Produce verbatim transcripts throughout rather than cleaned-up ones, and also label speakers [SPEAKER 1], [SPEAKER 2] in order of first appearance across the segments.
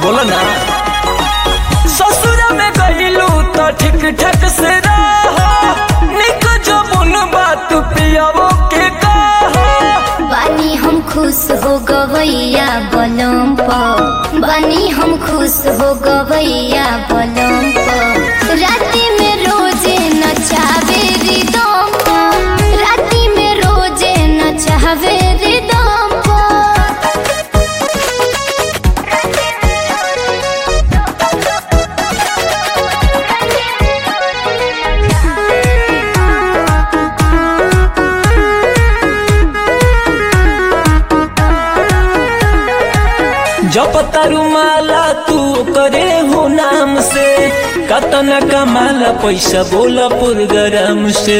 [SPEAKER 1] बोला ना। ससुर में गईलू तो ठीक ठाक से रहो, निक जो बुन बात पियावो के कहो।
[SPEAKER 2] बानी हम खुश हो गवैया बलम पर, बानी हम खुश हो गवैया बलम पर। राती में रोजे नचावे रिदम पर, राती में रोजे नचावे रिदम पर।
[SPEAKER 1] जब तारू माला तू करे हो नाम से, कतना कमाला पैसा बोला पुरगराम से।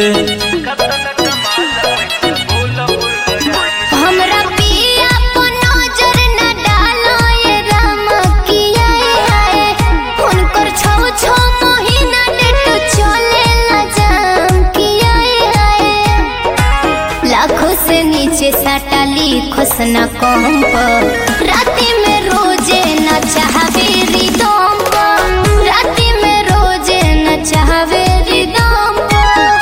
[SPEAKER 2] हमरा पिया को नजर न डालो ये राम किया है, उनकर छौ छौ महीना डेट चले ला जाम किया है। लाखों से नीचे साटा लिखोस न कम पर, राती में रोजे न चाहवे रिदम पर, राती में रोजे न चाहवे रिदम पर।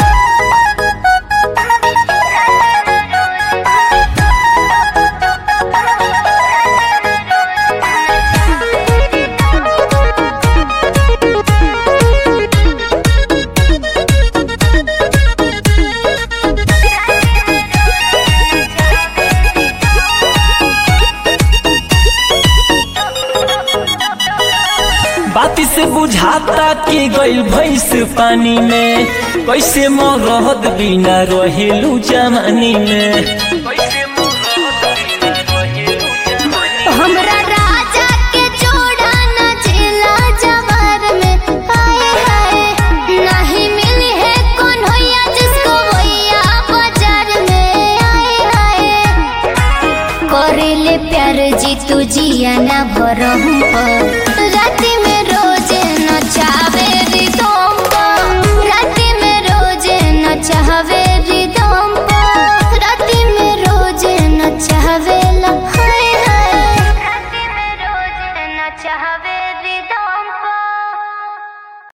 [SPEAKER 1] बाती से बुझाता कि गइल भैंस पानी में, कैसे मरहद बिना रहेलू जमानी में।
[SPEAKER 2] हमरा राजा के जोड़ा न जिला जवार में, आए हाय नहीं मिली है कौन होया जिसको भैया बाजार में, आए हाय करेले प्यार जी तू जिया ना भरम पर। राती में रोजे न चाहवे रिदम पर, राती में रोजे न चाहवे